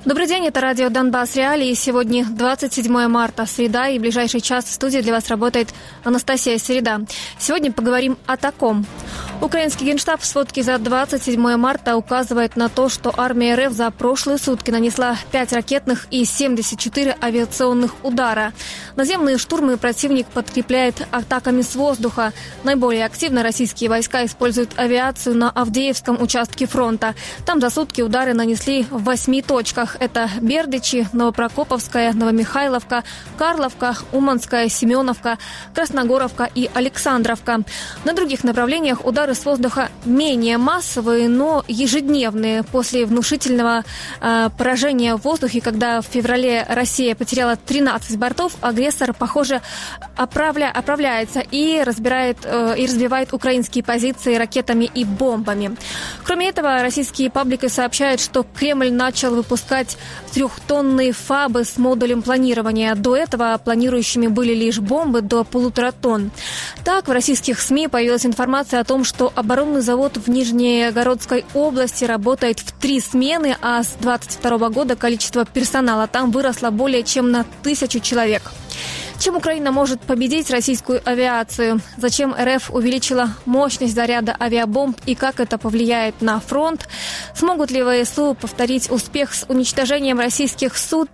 Добрый день, это радио «Донбасс Реалии». Сегодня 27 марта, среда, и в ближайший час в студии для вас работает Анастасия Середа. Сегодня поговорим о таком. Украинский генштаб в сводке за 27 марта указывает на то, что армия РФ за прошлые сутки нанесла 5 ракетных и 74 авиационных удара. Наземные штурмы противник подкрепляет атаками с воздуха. Наиболее активно российские войска используют авиацию на Авдеевском участке фронта. Там за сутки удары нанесли в 8 точках. Это Бердичи, Новопрокоповская, Новомихайловка, Карловка, Уманская, Семеновка, Красногоровка и Александровка. На других направлениях удары с воздуха менее массовые, но ежедневные. После внушительного поражения в воздухе, когда в феврале Россия потеряла 13 бортов, агрессор, похоже, оправляется и разбивает украинские позиции ракетами и бомбами. Кроме этого, российские паблики сообщают, что Кремль начал выпускать трехтонные ФАБы с модулем планирования. До этого планирующими были лишь бомбы до 1,5 тонн. Так, в российских СМИ появилась информация о том, что оборонный завод в Нижнегородской области работает в 3 смены, а с 2022 года количество персонала там выросло более чем на 1000 человек. Чем Украина может победить российскую авиацию? Зачем РФ увеличила мощность заряда авиабомб и как это повлияет на фронт? Смогут ли ВСУ повторить успех с уничтожением российских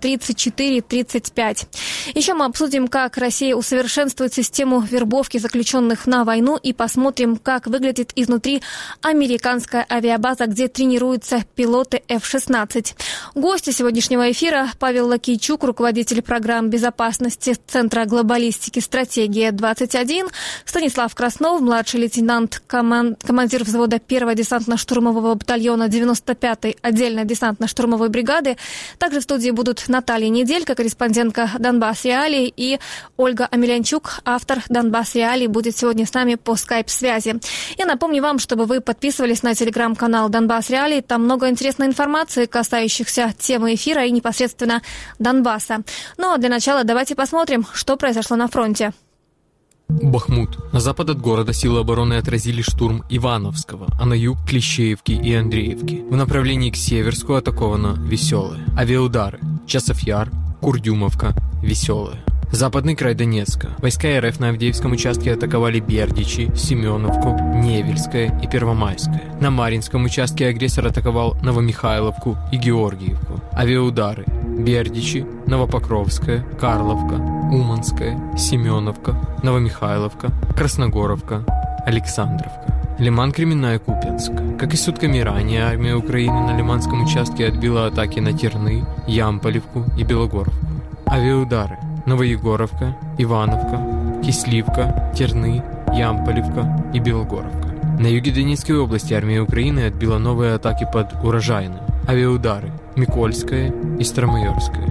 Су-34-35? Еще мы обсудим, как Россия усовершенствует систему вербовки заключенных на войну, и посмотрим, как выглядит изнутри американская авиабаза, где тренируются пилоты F-16. Гости сегодняшнего эфира: Павел Лакийчук, руководитель программ безопасности Центра глобалистики «Стратегия-21», Станислав Краснов, младший лейтенант, командир взвода 1-го десантно-штурмового батальона 95-й отдельной десантно-штурмовой бригады. Также в студии будут Наталья Неделька, корреспондентка «Донбасс Реалий», и Ольга Амелянчук, автор «Донбасс Реалий», будет сегодня с нами по скайп-связи. Я напомню вам, чтобы вы подписывались на телеграм-канал «Донбасс Реалий». Там много интересной информации, касающихся темы эфира и непосредственно Донбасса. Ну а для начала давайте посмотрим, что произошло на фронте. Бахмут. На запад от города силы обороны отразили штурм Ивановского, а на юг – Клещеевки и Андреевки. В направлении к Северску атаковано Веселое. Авиаудары. Часов Яр, Курдюмовка, Веселое. Западный край Донецка. Войска РФ на Авдеевском участке атаковали Бердичи, Семеновку, Невельское и Первомайское. На Марьинском участке агрессор атаковал Новомихайловку и Георгиевку. Авиаудары. Бердичи, Новопокровская, Карловка, Уманская, Семеновка, Новомихайловка, Красногоровка, Александровка. Лиман, Кременная, Купянск. Как и сутками ранее, армия Украины на Лиманском участке отбила атаки на Терны, Ямполевку и Белогоровку. Авиаудары. Новоегоровка, Ивановка, Кисливка, Терны, Ямполевка и Белогоровка. На юге Донецкой области армия Украины отбила новые атаки под Урожайным. Авиаудары. Микольская и Старомайорская.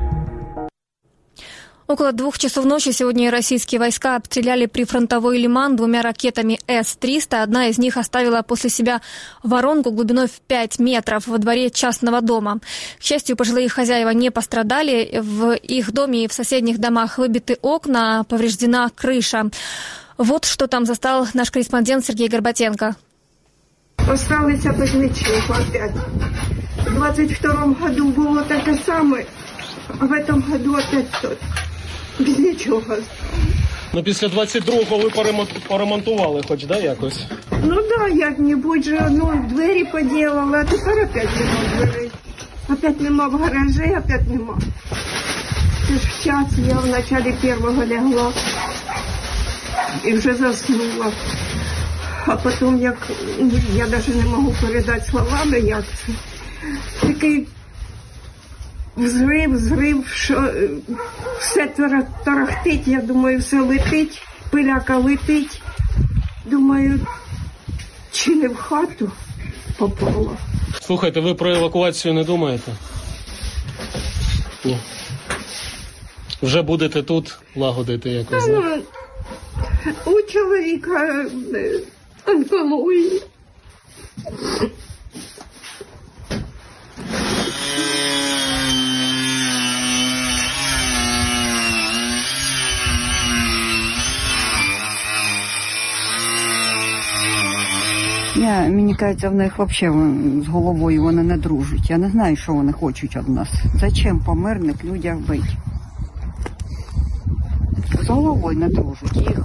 Около 2 часов ночи сегодня российские войска обстреляли прифронтовой Лиман 2 ракетами С-300. Одна из них оставила после себя воронку глубиной в 5 метров во дворе частного дома. К счастью, пожилые хозяева не пострадали. В их доме и в соседних домах выбиты окна, повреждена крыша. Вот что там застал наш корреспондент Сергей Горбатенко. Осталось без ничего опять. В 22-м году было таке саме, а в этом году опять тут. Без нічого. Ну, після 22-го ви поремонтували хоч, да, якось? Ну, да, як-небудь же, ну, двері поділила, а тепер опять нема дверей. Опять нема в гаражі, опять нема. Це ж в час я в началі першого лягла і вже заснула. А потім, як, я навіть не можу передати словами, як це. Такий взрив, що все тарахтить, я думаю, все летить, пиляка летить. Думаю, чи не в хату попало. Слухайте, ви про евакуацію не думаєте? Ні. Вже будете тут лагодити якось? Ну, у чоловіка онкології. Мені кажеться, в них взагалі з головою вони не дружать. Я не знаю, що вони хочуть від нас. Зачем по мирних людях бити? З головою не дружать. Їх,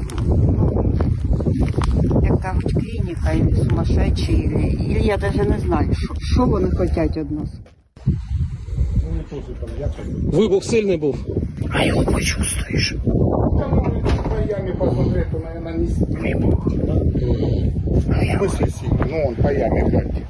як кажуть, клініка, і сумасшедші, і я навіть не знаю, що вони хочуть від нас. Вибух сильний був? А його почувствуєш. Паями посмотреть, то, наверное, не выбух. В смысле сильно? Ну, он паями гляньте.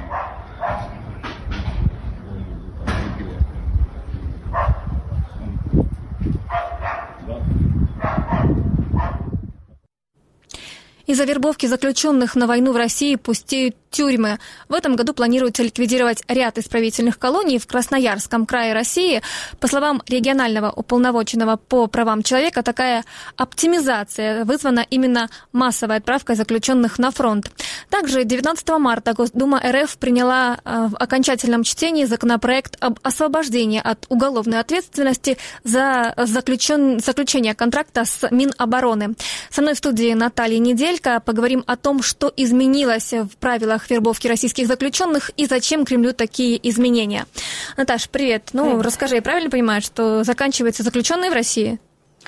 Из-за вербовки заключенных на войну в России пустеют тюрьмы. В этом году планируется ликвидировать ряд исправительных колоний в Красноярском крае России. По словам регионального уполномоченного по правам человека, такая оптимизация вызвана именно массовой отправкой заключенных на фронт. Также 19 марта Госдума РФ приняла в окончательном чтении законопроект об освобождении от уголовной ответственности за заключение контракта с Минобороны. Со мной в студии Наталья Неделька. Поговорим о том, что изменилось в правилах вербовки российских заключенных и зачем Кремлю такие изменения. Наташ, привет. Расскажи, я правильно понимаю, что заканчиваются заключенные в России?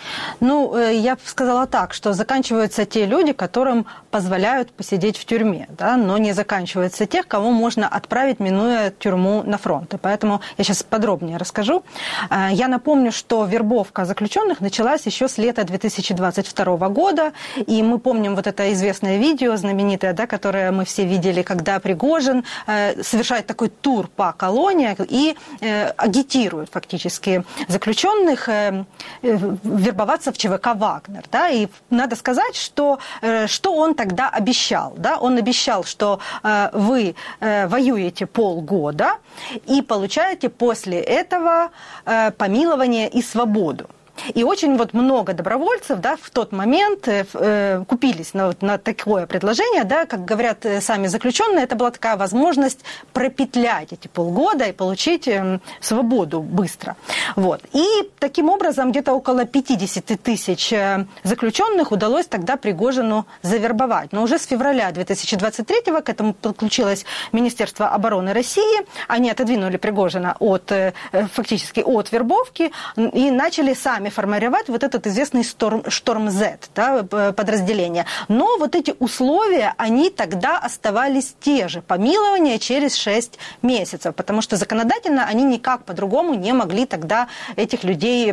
Я бы сказала так, что заканчиваются те люди, которым позволяют посидеть в тюрьме, да, но не заканчиваются тех, кого можно отправить, минуя тюрьму, на фронт. И поэтому я сейчас подробнее расскажу. Я напомню, что вербовка заключенных началась еще с лета 2022 года, и мы помним вот это известное видео, знаменитое, да, которое мы все видели, когда Пригожин совершает такой тур по колониям и агитирует фактически заключенных вербоваться в ЧВК «Вагнер». Да? И надо сказать, что он тогда обещал. Да? Он обещал, что вы воюете полгода и получаете после этого помилование и свободу. И очень много добровольцев, да, в тот момент купились на такое предложение, да, как говорят сами заключенные, это была такая возможность пропетлять эти полгода и получить свободу быстро. Вот. И таким образом где-то около 50 тысяч заключенных удалось тогда Пригожину завербовать. Но уже с февраля 2023-го к этому подключилось Министерство обороны России. Они отодвинули Пригожина фактически от вербовки и начали сами формировать вот этот известный Шторм Z, да, подразделение. Но вот эти условия, они тогда оставались те же. Помилование через 6 месяцев, потому что законодательно они никак по-другому не могли тогда этих людей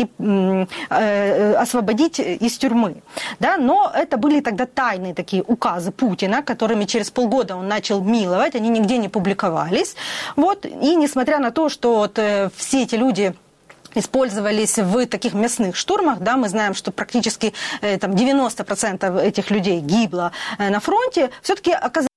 освободить из тюрьмы. Да? Но это были тогда тайные такие указы Путина, которыми через полгода он начал миловать, они нигде не публиковались. Вот. И несмотря на то, что все эти люди использовались в таких мясных штурмах, да, мы знаем, что практически 90% этих людей гибло на фронте, все-таки оказались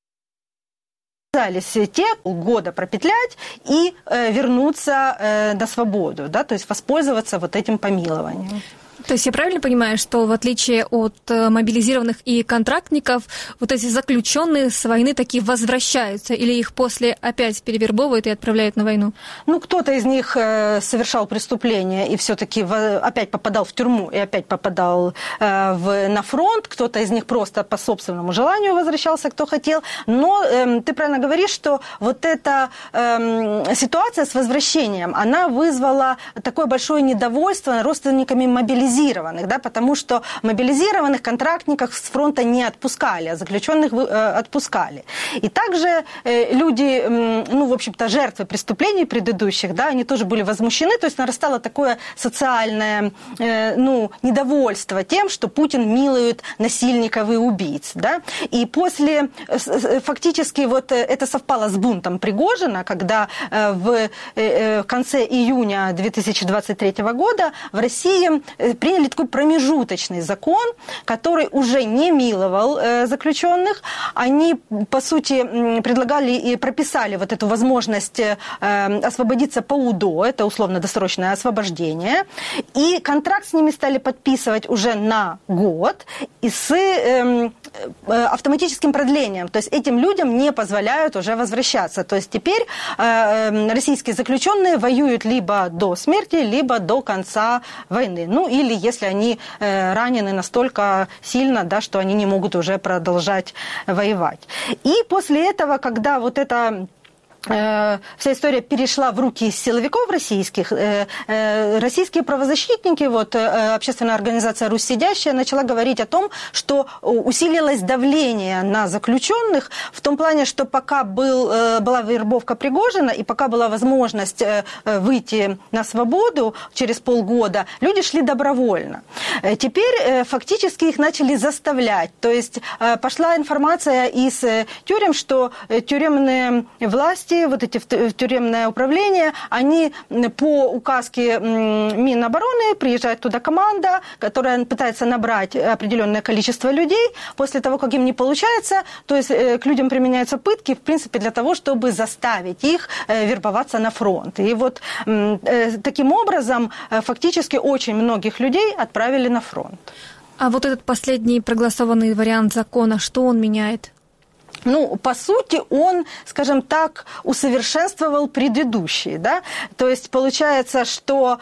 те полгода пропетлять и вернуться на свободу, да, то есть воспользоваться вот этим помилованием. То есть я правильно понимаю, что в отличие от мобилизированных и контрактников, вот эти заключенные с войны таки возвращаются или их после опять перевербовывают и отправляют на войну? Кто-то из них совершал преступление и все-таки опять попадал в тюрьму и опять попадал на фронт, кто-то из них просто по собственному желанию возвращался, кто хотел. Но ты правильно говоришь, что вот эта ситуация с возвращением, она вызвала такое большое недовольство родственниками мобилизированных, да, потому что мобилизированных контрактников с фронта не отпускали, а заключенных отпускали. И также люди, в общем-то, жертвы преступлений предыдущих, да, они тоже были возмущены, то есть нарастало такое социальное, недовольство тем, что Путин милует насильников и убийц, да. И фактически это совпало с бунтом Пригожина, когда в конце июня 2023 года в России приняли такой промежуточный закон, который уже не миловал заключенных. Они, по сути, предлагали и прописали вот эту возможность освободиться по УДО, это условно-досрочное освобождение, и контракт с ними стали подписывать уже на год и с автоматическим продлением. То есть этим людям не позволяют уже возвращаться. То есть теперь российские заключенные воюют либо до смерти, либо до конца войны. Ну или если они ранены настолько сильно, да, что они не могут уже продолжать воевать. И после этого, когда вот это... вся история перешла в руки силовиков российских, российские правозащитники, вот общественная организация «Русь сидящая» начала говорить о том, что усилилось давление на заключенных в том плане, что пока была вербовка Пригожина и пока была возможность выйти на свободу через полгода, люди шли добровольно. Теперь фактически их начали заставлять. То есть пошла информация из тюрем, что тюремные власти, вот эти тюремное управление, они по указке Минобороны, приезжает туда команда, которая пытается набрать определенное количество людей. После того, как им не получается, то есть к людям применяются пытки, в принципе, для того, чтобы заставить их вербоваться на фронт. И вот таким образом фактически очень многих людей отправили на фронт. А вот этот последний проголосованный вариант закона, что он меняет? Ну, по сути, он, скажем так, усовершенствовал предыдущий, да, то есть получается, что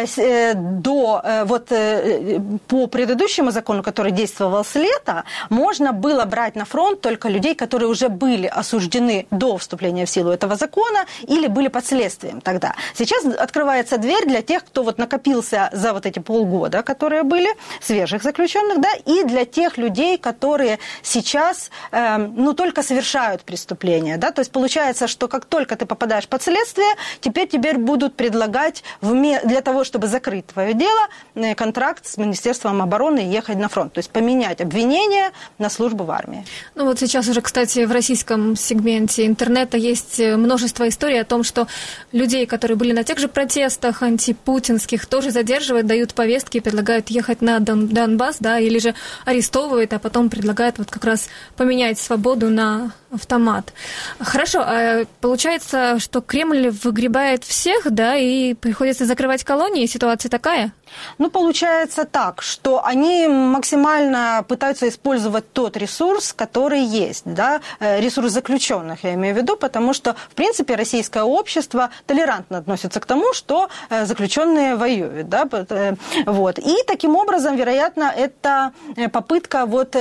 по предыдущему закону, который действовал с лета, можно было брать на фронт только людей, которые уже были осуждены до вступления в силу этого закона или были под следствием тогда. Сейчас открывается дверь для тех, кто вот накопился за вот эти полгода, которые были, свежих заключенных, да, и для тех людей, которые сейчас, только совершают преступления, да, то есть получается, что как только ты попадаешь под следствие, теперь будут предлагать для того, чтобы закрыть твое дело, контракт с Министерством обороны и ехать на фронт, то есть поменять обвинение на службу в армии. Ну вот сейчас уже, кстати, в российском сегменте интернета есть множество историй о том, что людей, которые были на тех же протестах антипутинских, тоже задерживают, дают повестки, предлагают ехать на Донбасс, да, или же арестовывают, а потом предлагают вот как раз поменять свободу на автомат. Хорошо, получается, что Кремль выгребает всех, да, и приходится закрывать колонии, ситуация такая? Ну, получается так, что они максимально пытаются использовать тот ресурс, который есть, да, ресурс заключенных, я имею в виду, потому что, в принципе, российское общество толерантно относится к тому, что заключенные воюют, да, вот. И таким образом, вероятно, это попытка вот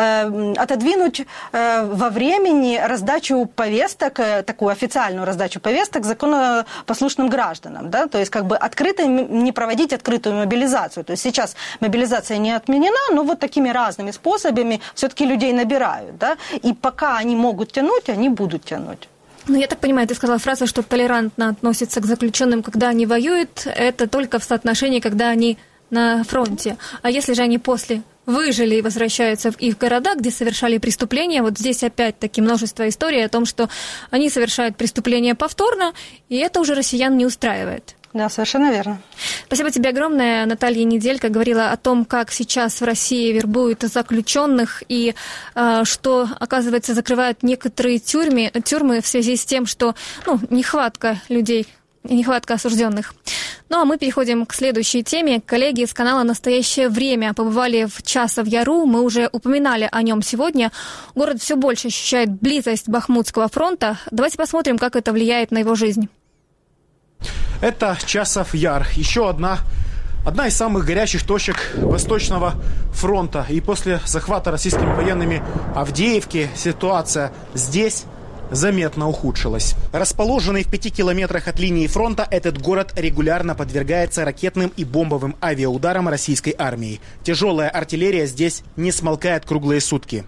отодвинуть во времени раздачу повесток, такую официальную раздачу повесток законопослушным гражданам, да, то есть как бы открыто не проводить открытую мобилизацию. То есть сейчас мобилизация не отменена, но вот такими разными способами все-таки людей набирают, да, и пока они могут тянуть, они будут тянуть. Ну, я так понимаю, ты сказала фразу, что толерантно относятся к заключенным, когда они воюют, это только в соотношении, когда они на фронте. А если же они после выжили и возвращаются в их города, где совершали преступления, вот здесь опять-таки множество историй о том, что они совершают преступления повторно, и это уже россиян не устраивает. Да, совершенно верно. Спасибо тебе огромное. Наталья Неделько говорила о том, как сейчас в России вербуют заключенных и что, оказывается, закрывают некоторые тюрьмы в связи с тем, что нехватка людей, нехватка осужденных. Ну а мы переходим к следующей теме. Коллеги из канала «Настоящее время» побывали в Часов-Яру. Мы уже упоминали о нем сегодня. Город все больше ощущает близость Бахмутского фронта. Давайте посмотрим, как это влияет на его жизнь. Это Часов-Яр. Еще одна из самых горячих точек Восточного фронта. И после захвата российскими военными Авдеевки ситуация здесь заметно ухудшилась. Расположенный в 5 километрах от линии фронта, этот город регулярно подвергается ракетным и бомбовым авиаударам российской армии. Тяжелая артиллерия здесь не смолкает круглые сутки.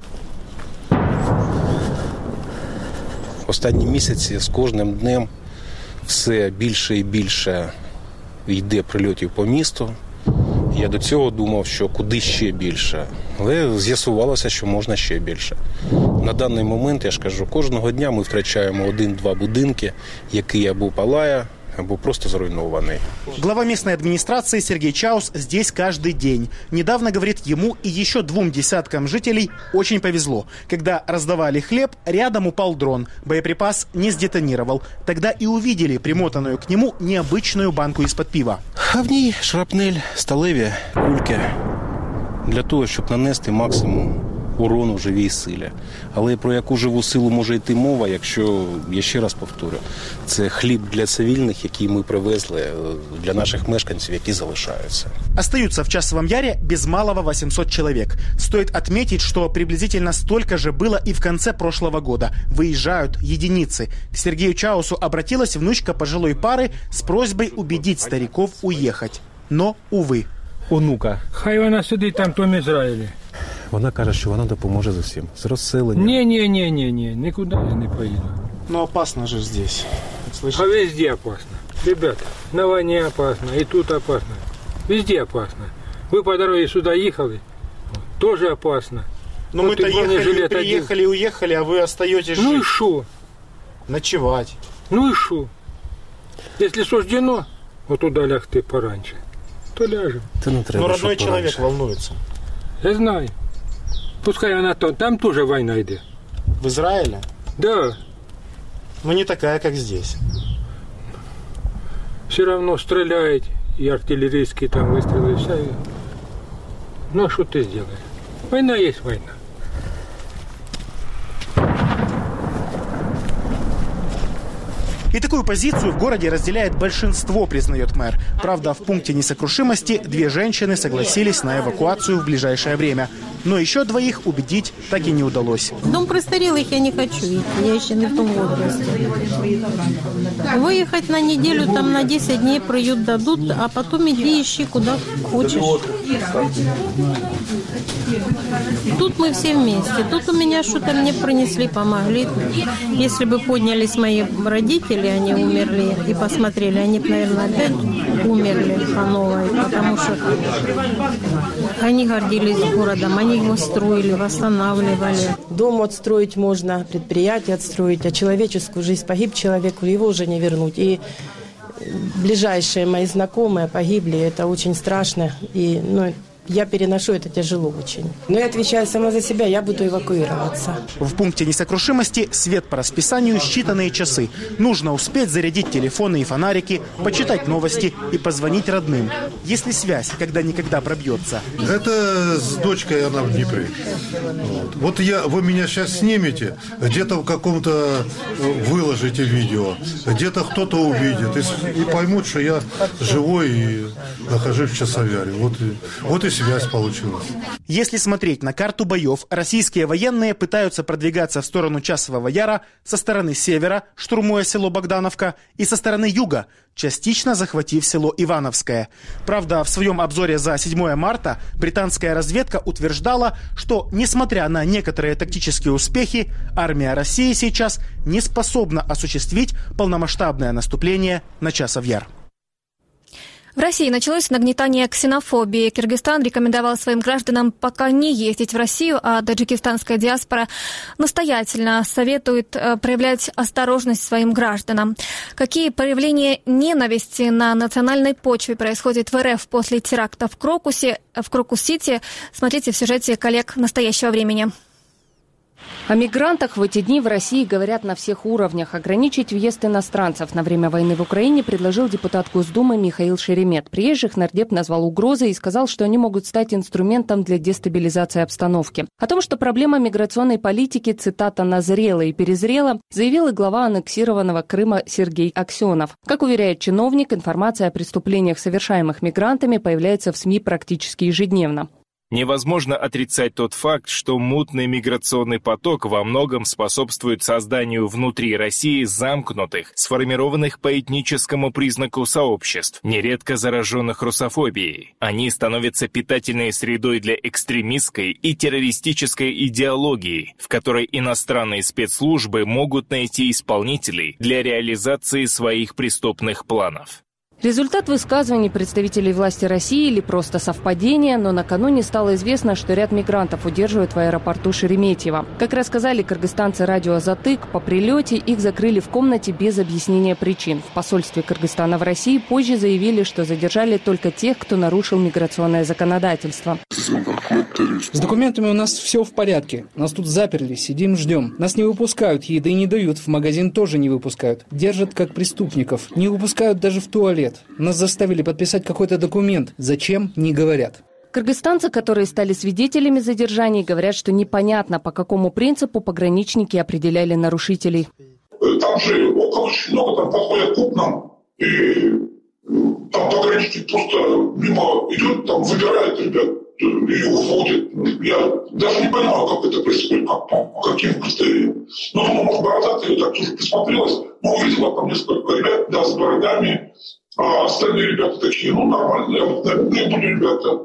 Останні місяці з кожним днем все більше і більше йде прильотів по місту. Я до цього думав, що куди ще більше. Але з'ясувалося, що можна ще більше. На даний момент, я ж кажу, кожного дня ми втрачаємо 1-2 будинки, які або палає, або просто зруйнованный. Глава местной администрации Сергей Чаус здесь каждый день. Недавно, говорит, ему и еще 2 десяткам жителей очень повезло. Когда раздавали хлеб, рядом упал дрон. Боеприпас не сдетонировал. Тогда и увидели примотанную к нему необычную банку из-под пива. А в ній шрапнель, сталеві кульки. Для того, щоб нанести максимум урону живій силі. Але про яку живу силу може йти мова, якщо, я ще раз повторю, це хліб для цивільних, який ми привезли, для наших мешканців, які залишаються. Остаются в Часовом Яре без малого 800 человек. Стоит отметить, что приблизительно столько же было и в конце прошлого года. Выезжают единицы. К Сергею Чаусу обратилась внучка пожилой пары с просьбой убедить стариков уехать. Но, увы. Онука. Хай вона сидить там в тому Ізраїлі. Вона каже, що вона допоможе з усім. З розселенням. Ні, нікуди я не поїду. Но опасно же здесь. Слышите? А везде опасно. Ребята, на войне опасно, и тут опасно. Везде опасно. Вы по дороге сюда ехали, тоже опасно. Но вот мы-то ехали, приехали и уехали, а вы остаетесь жить. Ну и шо? Ночевать. Ну и шо? Если суждено, вот туда лягти пораньше, то ляжем. Но родной человек волнуется. Я знаю. Пускай она там тоже война идет. В Израиле? Да. Но не такая, как здесь. Все равно стреляют, и артиллерийские там выстрелы, все. Ну, а что ты сделаешь? Война есть война. И такую позицию в городе разделяет большинство, признает мэр. Правда, в пункте несокрушимости 2 женщины согласились на эвакуацию в ближайшее время. Но еще 2 убедить так и не удалось. В дом престарелых я не хочу идти, я еще не в том возрасте. Выехать на неделю, там на 10 дней приют дадут, а потом иди ищи куда хочешь. Тут мы все вместе. Тут у меня что-то мне принесли, помогли. Если бы поднялись мои родители, они умерли и посмотрели, они бы, наверное, опять умерли по новой, потому что они гордились городом, они его строили, восстанавливали. Дом отстроить можно, предприятие отстроить, а человеческую жизнь погиб человек, его уже не вернуть. И ближайшие мои знакомые погибли, это очень страшно. И, я переношу это тяжело очень. Но я отвечаю сама за себя, я буду эвакуироваться. В пункте несокрушимости свет по расписанию считанные часы. Нужно успеть зарядить телефоны и фонарики, почитать новости и позвонить родным. Если связь когда-никогда пробьется. Это с дочкой, она в Днепре. Вот вы меня сейчас снимете, где-то в каком-то выложите видео, где-то кто-то увидит и поймут, что я живой и нахожусь в Часовяре. Вот и связь получилась. Если смотреть на карту боев, российские военные пытаются продвигаться в сторону Часового Яра со стороны севера, штурмуя село Богдановка, и со стороны юга, частично захватив село Ивановское. Правда, в своем обзоре за 7 марта британская разведка утверждала, что, несмотря на некоторые тактические успехи, армия России сейчас не способна осуществить полномасштабное наступление на Часов Яр. В России началось нагнетание ксенофобии. Кыргызстан рекомендовал своим гражданам пока не ездить в Россию, а таджикистанская диаспора настоятельно советует проявлять осторожность своим гражданам. Какие проявления ненависти на национальной почве происходят в РФ после теракта в Крокус-Сити, смотрите в сюжете коллег «Настоящего времени». О мигрантах в эти дни в России говорят на всех уровнях. Ограничить въезд иностранцев на время войны в Украине предложил депутат Госдумы Михаил Шеремет. Приезжих нардеп назвал угрозой и сказал, что они могут стать инструментом для дестабилизации обстановки. О том, что проблема миграционной политики, цитата, «назрела и перезрела», заявил и глава аннексированного Крыма Сергей Аксенов. Как уверяет чиновник, информация о преступлениях, совершаемых мигрантами, появляется в СМИ практически ежедневно. Невозможно отрицать тот факт, что мутный миграционный поток во многом способствует созданию внутри России замкнутых, сформированных по этническому признаку сообществ, нередко зараженных русофобией. Они становятся питательной средой для экстремистской и террористической идеологии, в которой иностранные спецслужбы могут найти исполнителей для реализации своих преступных планов. Результат высказываний представителей власти России или просто совпадение, но накануне стало известно, что ряд мигрантов удерживают в аэропорту Шереметьево. Как рассказали кыргызстанцы радио «Затык», по прилете их закрыли в комнате без объяснения причин. В посольстве Кыргызстана в России позже заявили, что задержали только тех, кто нарушил миграционное законодательство. С документами у нас все в порядке. Нас тут заперли, сидим, ждем. Нас не выпускают, еды не дают, в магазин тоже не выпускают. Держат как преступников. Не выпускают даже в туалет. Нас заставили подписать какой-то документ. Зачем, не говорят. Кыргызстанцы, которые стали свидетелями задержаний, говорят, что непонятно, по какому принципу пограничники определяли нарушителей. Там же очень много там подходят к окнам, и там пограничник просто мимо идет, там выбирает ребят и уходит. Я даже не понимаю, как это происходит, по каким критериям. Но, может, бородатый так тоже присмотрелась, но увидела там несколько ребят, да, с бородами, а остальные ребята такие, нормальные, обыкновенные были ребята.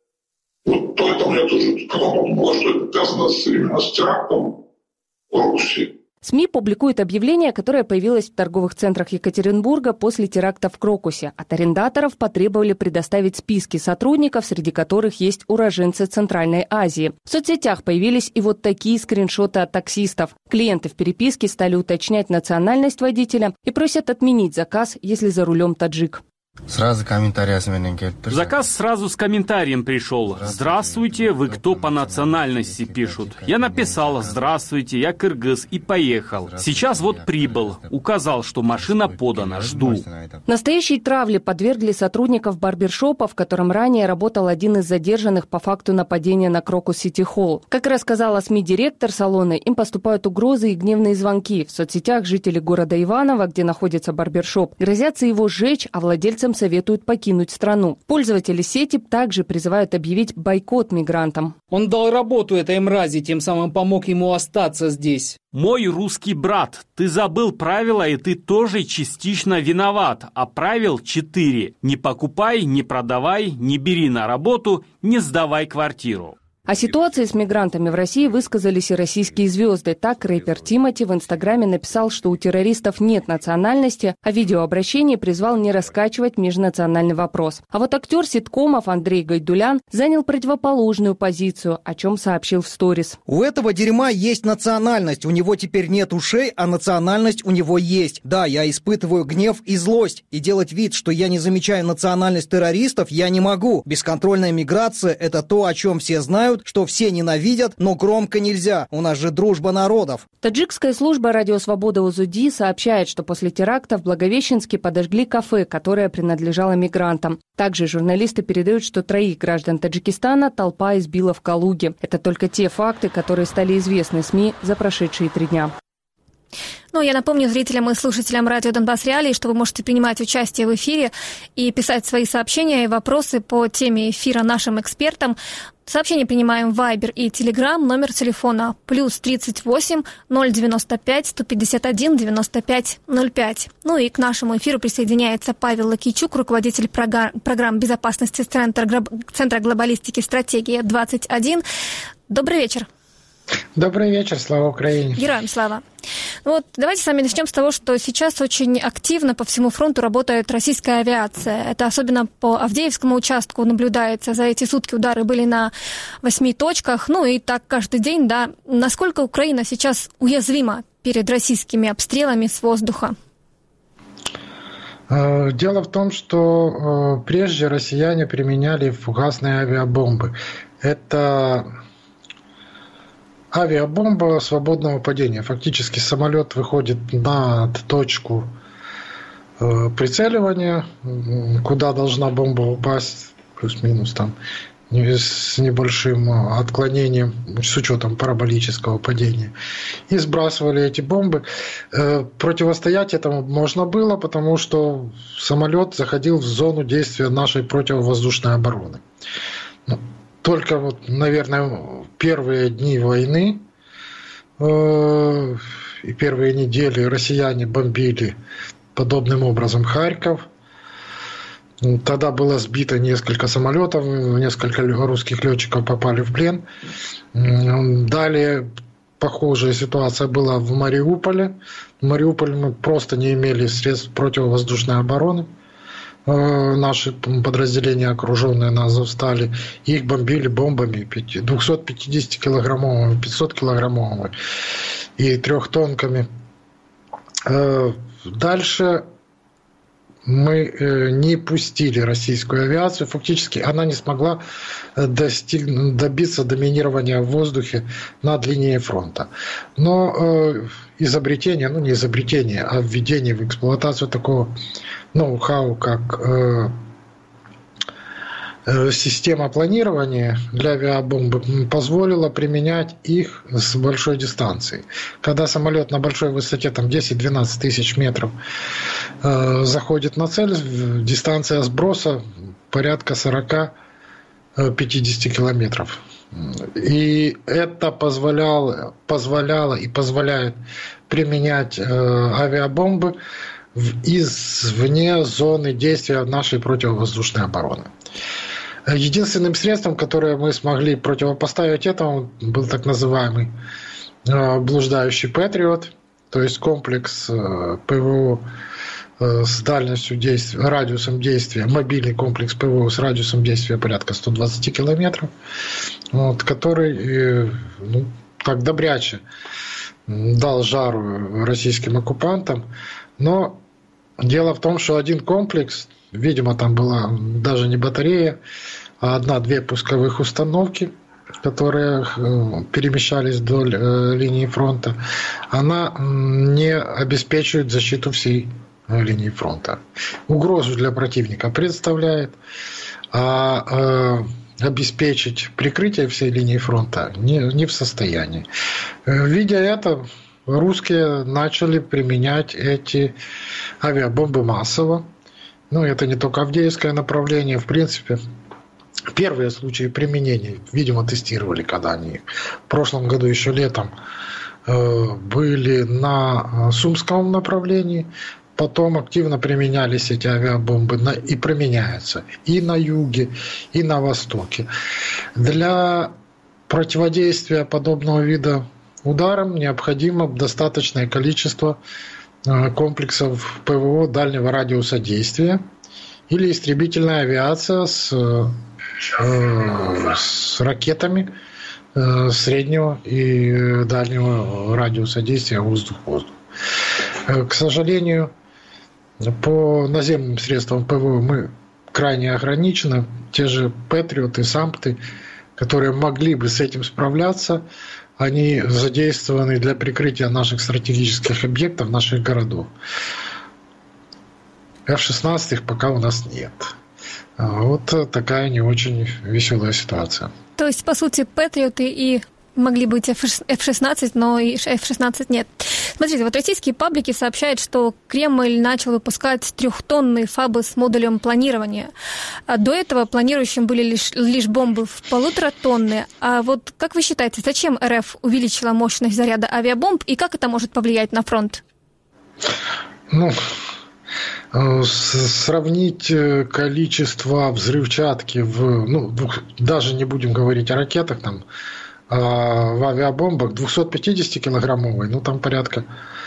Вот поэтому я тоже подумала, что это связано именно с терактом в Руси. СМИ публикуют объявление, которое появилось в торговых центрах Екатеринбурга после теракта в Крокусе. От арендаторов потребовали предоставить списки сотрудников, среди которых есть уроженцы Центральной Азии. В соцсетях появились и вот такие скриншоты от таксистов. Клиенты в переписке стали уточнять национальность водителя и просят отменить заказ, если за рулем таджик. Сразу комментарий. Заказ сразу с комментарием пришел. «Здравствуйте, вы кто по национальности?» пишут. Я написал «Здравствуйте, я кыргыз» и поехал. Сейчас вот прибыл. Указал, что машина подана, жду. Настоящей травле подвергли сотрудников барбершопа, в котором ранее работал один из задержанных по факту нападения на Крокус Сити Холл. Как рассказала СМИ директор салона, им поступают угрозы и гневные звонки. В соцсетях жители города Иваново, где находится барбершоп, грозятся его сжечь, а владельцам советуют покинуть страну. Пользователи сети также призывают объявить бойкот мигрантам. Он дал работу этой мрази, тем самым помог ему остаться здесь. Мой русский брат, ты забыл правила, и ты тоже частично виноват. А правил 4. Не покупай, не продавай, не бери на работу, не сдавай квартиру. О ситуации с мигрантами в России высказались и российские звезды. Так рэпер Тимати в Инстаграме написал, что у террористов нет национальности, а в видеообращении призвал не раскачивать межнациональный вопрос. А вот актер ситкомов Андрей Гайдулян занял противоположную позицию, о чем сообщил в сторис. У этого дерьма есть национальность, у него теперь нет ушей, а национальность у него есть. Да, я испытываю гнев и злость, и делать вид, что я не замечаю национальность террористов, я не могу. Бесконтрольная миграция – это то, о чем все знают, что все ненавидят, но громко нельзя. У нас же дружба народов. Таджикская служба «Радио Свобода» УЗУДИ сообщает, что после теракта в Благовещенске подожгли кафе, которое принадлежало мигрантам. Также журналисты передают, что 3 граждан Таджикистана толпа избила в Калуге. Это только те факты, которые стали известны СМИ за прошедшие 3 дня. Я напомню зрителям и слушателям радио «Донбасс Реалии», что вы можете принимать участие в эфире и писать свои сообщения и вопросы по теме эфира нашим экспертам. Сообщения принимаем в Viber и Telegram. Номер телефона +38 095 151 95 05. И к нашему эфиру присоединяется Павел Лакийчук, руководитель программ безопасности Центра глобалистики «Стратегия 21». Добрый вечер. Добрый вечер, слава Украине. Героям слава. Давайте с вами начнем с того, что сейчас очень активно по всему фронту работает российская авиация. Это особенно по Авдеевскому участку наблюдается. За эти сутки удары были на 8 точках. И так каждый день, да. Насколько Украина сейчас уязвима перед российскими обстрелами с воздуха? Дело в том, что прежде россияне применяли фугасные авиабомбы. Это авиабомба свободного падения. Фактически самолет выходит на точку прицеливания, куда должна бомба упасть, плюс-минус там, с небольшим отклонением, с учетом параболического падения. И сбрасывали эти бомбы. Противостоять этому можно было, потому что самолет заходил в зону действия нашей противовоздушной обороны. Только наверное, первые дни войны и первые недели россияне бомбили подобным образом Харьков. Тогда было сбито несколько самолетов, несколько русских летчиков попали в плен. Далее похожая ситуация была в Мариуполе. В Мариуполе мы просто не имели средств противовоздушной обороны. Наши подразделения, окруженные на Азовстали, их бомбили бомбами 250-килограммовыми, 500-килограммовыми и 3-тонками. Дальше мы не пустили российскую авиацию. Фактически она не смогла добиться доминирования в воздухе над линией фронта. Но изобретение, не изобретение, а введение в эксплуатацию такого ноу-хау, как система планирования для авиабомбы позволила применять их с большой дистанции. Когда самолет на большой высоте, там 10-12 тысяч метров, заходит на цель, дистанция сброса порядка 40-50 километров. И это позволяло и позволяет применять авиабомбы вне зоны действия нашей противовоздушной обороны. Единственным средством, которое мы смогли противопоставить этому, был так называемый блуждающий Патриот, то есть комплекс ПВО с дальностью действия, радиусом действия, мобильный комплекс ПВО с радиусом действия порядка 120 километров, вот, который так добряче дал жару российским оккупантам. Но дело в том, что один комплекс, видимо, там была даже не батарея, а 1-2 пусковых установки, которые перемещались вдоль линии фронта, она не обеспечивает защиту всей линии фронта. Угрозу для противника представляет, а обеспечить прикрытие всей линии фронта не в состоянии. Видя это, русские начали применять эти авиабомбы массово. Это не только Авдеевское направление, в принципе. Первые случаи применения, видимо, тестировали, когда они в прошлом году еще летом были на Сумском направлении. Потом активно применялись эти авиабомбы и применяются и на юге, и на востоке. Для противодействия подобного вида ударам необходимо достаточное количество комплексов ПВО дальнего радиуса действия или истребительная авиация с ракетами среднего и дальнего радиуса действия воздух-воздух. К сожалению, по наземным средствам ПВО мы крайне ограничены. Те же Патриоты, Сампты, которые могли бы с этим справляться, они задействованы для прикрытия наших стратегических объектов, наших городов. F-16 пока у нас нет. Вот такая не очень веселая ситуация. То есть, по сути, Патриоты и могли быть F-16, но и F-16 нет. Смотрите, вот российские паблики сообщают, что Кремль начал выпускать 3-тонные фабы с модулем планирования. А до этого планирующим были лишь бомбы в 1,5-тонные. А вот как вы считаете, зачем РФ увеличила мощность заряда авиабомб и как это может повлиять на фронт? Сравнить количество взрывчатки даже не будем говорить о ракетах, в авиабомбах 250-килограммовой, там порядка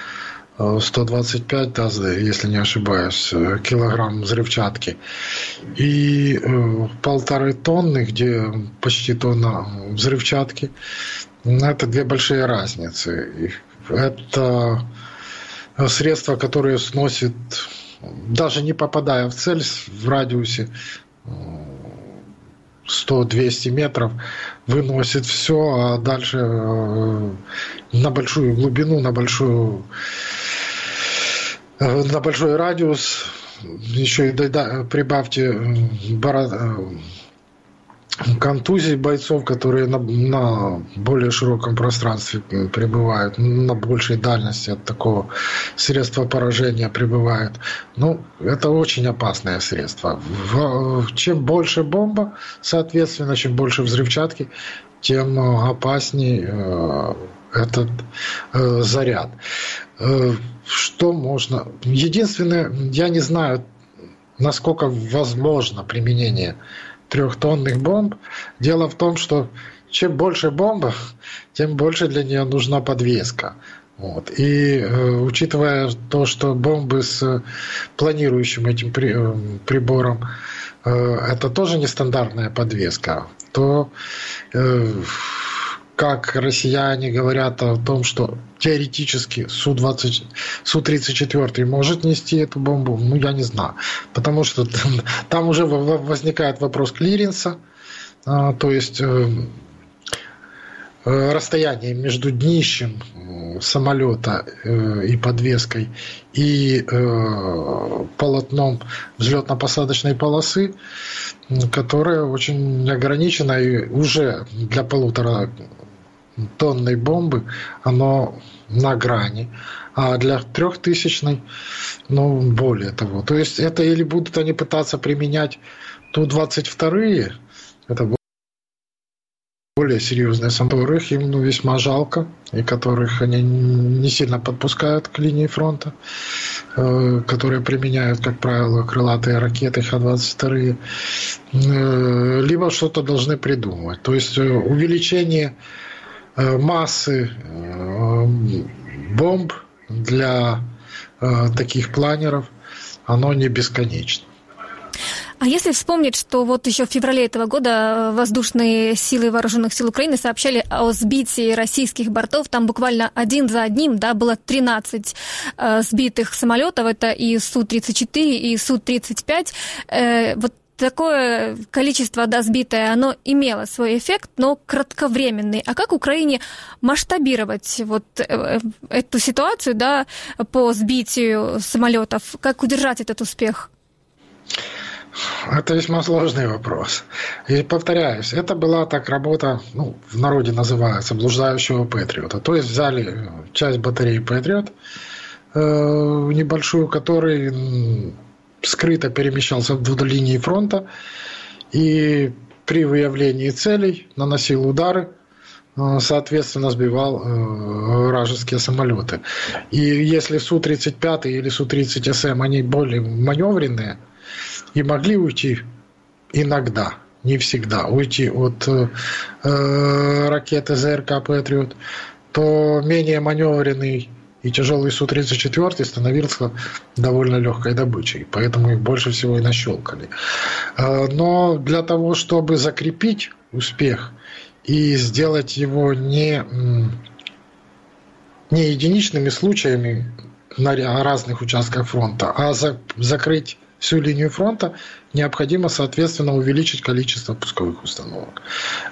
125, если не ошибаюсь, килограмм взрывчатки. И 1,5 тонны, где почти тонна взрывчатки, это 2 большие разницы. Это средства, которые сносят, даже не попадая в цель, в радиусе 100-200 метров, выносит все, а дальше на большую глубину, на большой радиус, еще и прибавьте контузий бойцов, которые на более широком пространстве пребывают, на большей дальности от такого средства поражения пребывают. Это очень опасное средство. Чем больше бомба, соответственно, чем больше взрывчатки, тем опаснее этот заряд. Что можно? Единственное, я не знаю, насколько возможно применение 3-тонных бомб. Дело в том, что чем больше бомба, тем больше для нее нужна подвеска. И учитывая то, что бомбы с планирующим этим прибором это тоже нестандартная подвеска, то как россияне говорят о том, что теоретически Су-34 может нести эту бомбу, я не знаю. Потому что там уже возникает вопрос клиренса, то есть расстояние между днищем самолета и подвеской, и полотном взлетно-посадочной полосы, которая очень ограничена, и уже для 1,5-тонной бомбы оно на грани, а для 3000-ной, более того. То есть это или будут они пытаться применять Ту-22, это более серьезные самолеты, им весьма жалко, и которых они не сильно подпускают к линии фронта, которые применяют, как правило, крылатые ракеты Х-22, либо что-то должны придумывать. То есть увеличение массы бомб для таких планеров, оно не бесконечно. А если вспомнить, что вот еще в феврале этого года воздушные силы вооруженных сил Украины сообщали о сбитии российских бортов, там буквально один за одним, было 13 сбитых самолетов, это и Су-34, и Су-35, вот такое количество сбитое, оно имело свой эффект, но кратковременный. А как Украине масштабировать вот эту ситуацию, по сбитию самолетов? Как удержать этот успех? Это весьма сложный вопрос. И повторяюсь, это была так работа, в народе называется, блуждающего Патриота. То есть взяли часть батареи Патриот, небольшую, который скрыто перемещался вдоль линии фронта и при выявлении целей наносил удары, соответственно, сбивал вражеские самолеты. И если Су-35 или Су-30СМ, они более маневренные и могли уйти иногда, не всегда, уйти от ракеты ЗРК «Патриот», то менее маневренный и тяжелый Су-34 становился довольно легкой добычей, поэтому их больше всего и нащелкали. Но для того, чтобы закрепить успех и сделать его не единичными случаями на разных участках фронта, а закрыть всю линию фронта, необходимо, соответственно, увеличить количество пусковых установок.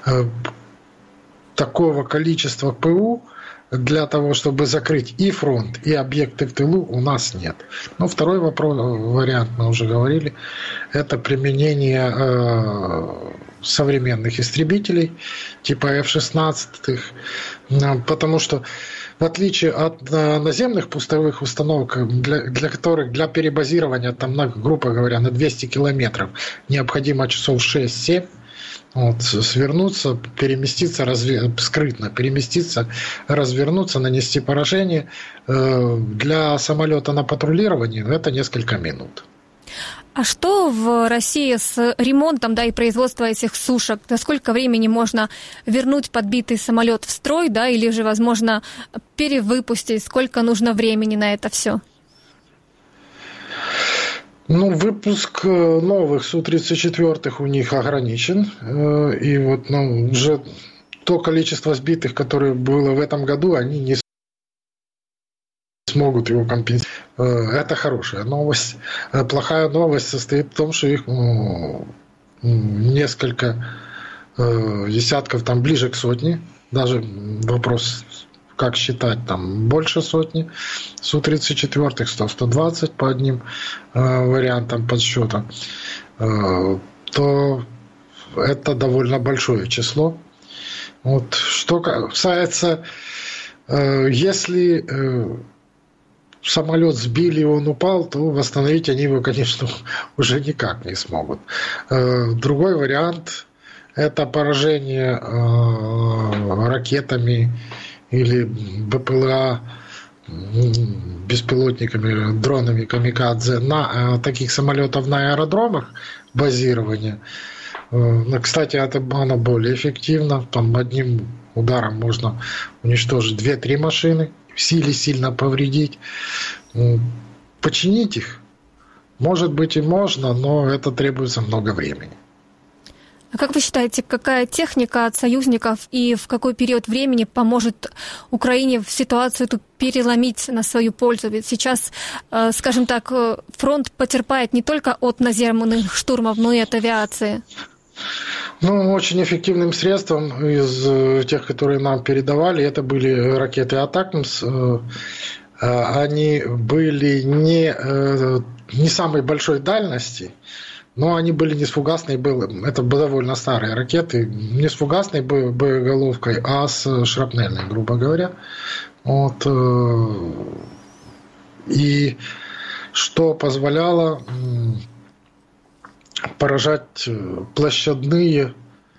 Такого количества ПУ для того, чтобы закрыть и фронт, и объекты в тылу, у нас нет. Но второй вариант, мы уже говорили, это применение современных истребителей типа F-16, потому что в отличие от наземных пусковых установок, для которых для перебазирования, грубо говоря, на 200 километров необходимо часов 6-7, свернуться, переместиться, скрытно переместиться, развернуться, нанести поражение. Для самолета на патрулировании это несколько минут. А что в России с ремонтом, и производством этих сушек? За сколько времени можно вернуть подбитый самолет в строй, или же, возможно, перевыпустить? Сколько нужно времени на это все? Выпуск новых Су-34 у них ограничен. И уже то количество сбитых, которое было в этом году, они не смогут его компенсировать. Это хорошая новость. Плохая новость состоит в том, что их несколько десятков, ближе к сотне. Даже вопрос, как считать, больше сотни. Су-34, 100-120 по одним вариантам подсчета. То это довольно большое число. Что касается, если самолет сбили, он упал, то восстановить они его, конечно, уже никак не смогут. Другой вариант – это поражение ракетами или БПЛА, беспилотниками, дронами камикадзе на таких самолетов на аэродромах базирования. Кстати, это оно более эффективно. Одним ударом можно уничтожить 2-3 машины, сильно повредить. Починить их, может быть, и можно, но это требуется много времени. А как вы считаете, какая техника от союзников и в какой период времени поможет Украине в ситуацию эту переломить на свою пользу? Ведь сейчас, скажем так, фронт потерпает не только от наземных штурмов, но и от авиации. Ну, очень эффективным средством из тех, которые нам передавали, это были ракеты «Атакмс». Они были не самой большой дальности, но они были не с фугасной, это довольно старые ракеты, не с фугасной боеголовкой, а с шрапнельной, грубо говоря. Вот. И что позволяло поражать площадные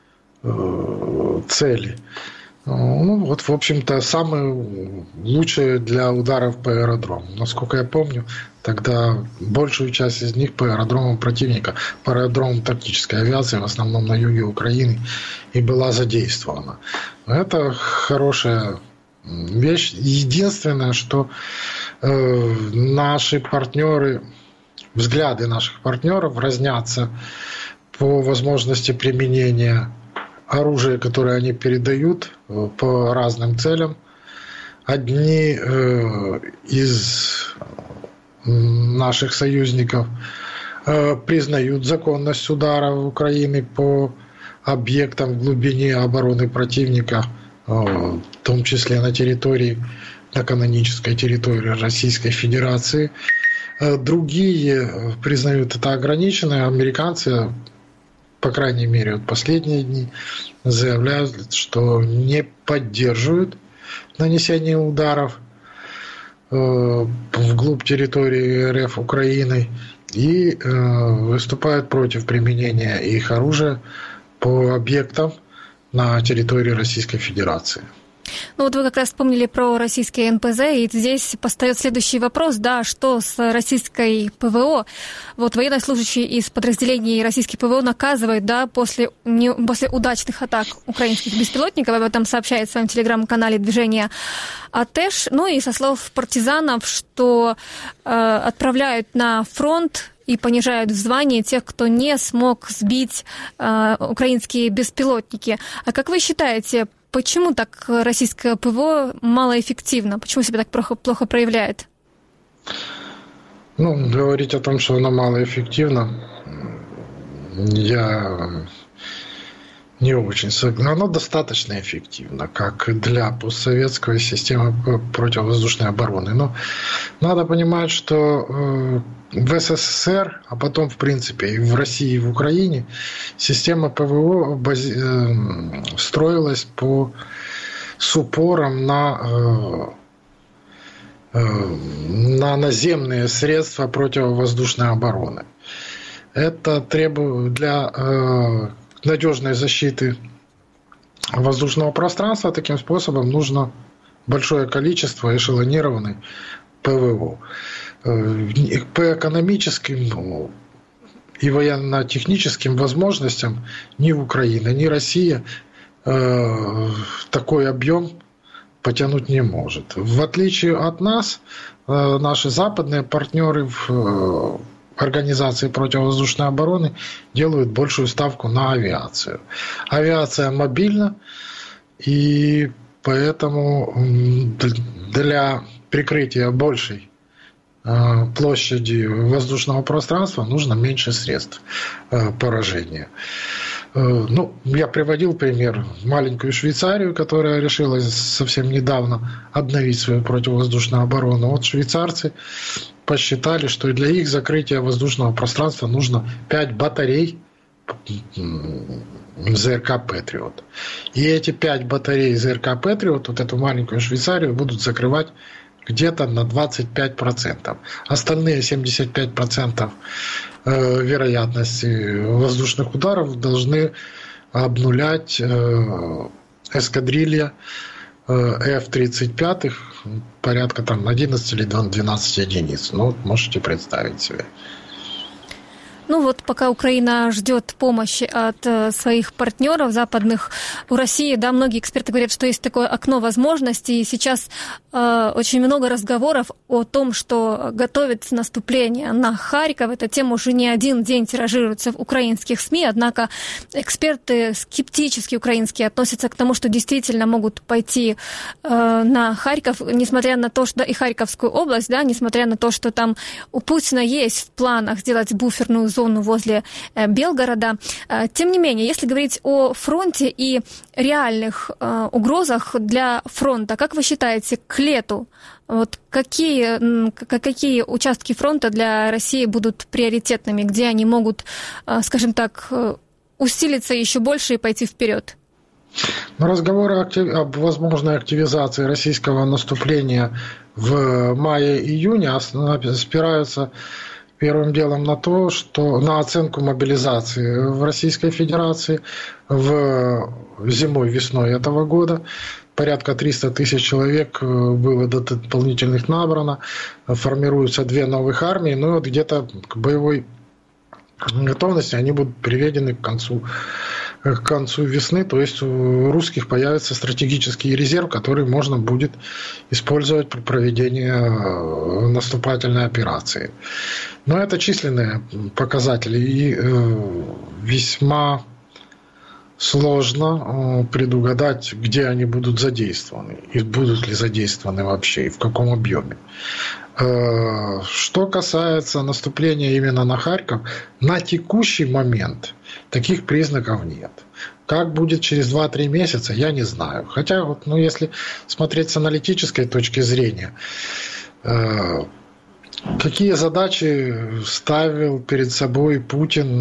цели. Ну, вот, в общем-то, самые лучшие для ударов по аэродрому. Насколько я помню, тогда большую часть из них по аэродромам противника, по аэродромам тактической авиации, в основном на юге Украины, и была задействована. Это хорошая вещь. Единственное, что наши партнеры, взгляды наших партнеров разнятся по возможности применения оружия, которое они передают по разным целям. Одни из наших союзников признают законность ударов Украины по объектам в глубине обороны противника, в том числе на канонической территории Российской Федерации. Другие признают это ограниченно. Американцы, по крайней мере, вот последние дни, заявляют, что не поддерживают нанесение ударов вглубь территории РФ Украины и выступают против применения их оружия по объектам на территории Российской Федерации. Ну вот вы как раз вспомнили про российские НПЗ, и здесь постает следующий вопрос, да, что с российской ПВО? Вот военнослужащие из подразделений российской ПВО наказывают, да, после удачных атак украинских беспилотников, об этом сообщает в своем телеграм-канале движение АТЭШ, ну и со слов партизанов, что отправляют на фронт и понижают в звании тех, кто не смог сбить украинские беспилотники. А как вы считаете, почему так российское ПВО малоэффективно? Почему себя так плохо проявляет? Ну, говорить о том, что оно малоэффективно, я не очень согласен. Оно достаточно эффективно, как для постсоветской системы противовоздушной обороны. Но надо понимать, что в СССР, а потом, в принципе, и в России, и в Украине система ПВО строилась с упором на наземные средства противовоздушной обороны. Это требует для надежной защиты воздушного пространства. Таким способом нужно большое количество эшелонированной ПВО. По экономическим и военно-техническим возможностям ни Украина, ни Россия такой объем потянуть не может. В отличие от нас, наши западные партнеры в Организации противовоздушной обороны делают большую ставку на авиацию. Авиация мобильна, и поэтому для прикрытия большей площади воздушного пространства нужно меньше средств поражения. Ну, я приводил пример маленькую Швейцарию, которая решила совсем недавно обновить свою противовоздушную оборону. Вот швейцарцы посчитали, что для их закрытия воздушного пространства нужно 5 батарей ЗРК «Патриот». И эти 5 батарей ЗРК «Патриот», вот эту маленькую Швейцарию, будут закрывать где-то на 25%. Остальные 75% вероятности воздушных ударов должны обнулять эскадрилья F-35, порядка там 11 или 12 единиц. Ну, можете представить себе. Ну вот пока Украина ждет помощи от своих партнеров западных, у России, да, многие эксперты говорят, что есть такое окно возможностей, и сейчас очень много разговоров о том, что готовится наступление на Харьков. Эта тема уже не один день тиражируется в украинских СМИ, однако эксперты скептически украинские относятся к тому, что действительно могут пойти на Харьков, несмотря на то, что и Харьковскую область, да, несмотря на то, что там у Путина есть в планах сделать буферную зону зону возле Белгорода. Тем не менее, если говорить о фронте и реальных угрозах для фронта, как вы считаете, к лету вот какие участки фронта для России будут приоритетными, где они могут, скажем так, усилиться еще больше и пойти вперед? Разговоры об возможной активизации российского наступления в мае-июне спираются первым делом на то, что на оценку мобилизации в Российской Федерации зимой-весной этого года. Порядка 300 тысяч человек было дополнительных набрано, формируются 2 новых армии, но вот где-то к боевой готовности они будут приведены к концу весны, то есть у русских появится стратегический резерв, который можно будет использовать при проведении наступательной операции. Но это численные показатели, и весьма сложно предугадать, где они будут задействованы, и будут ли задействованы вообще, и в каком объеме. Что касается наступления именно на Харьков, на текущий момент таких признаков нет. Как будет через 2-3 месяца, я не знаю. Хотя, если смотреть с аналитической точки зрения, какие задачи ставил перед собой Путин,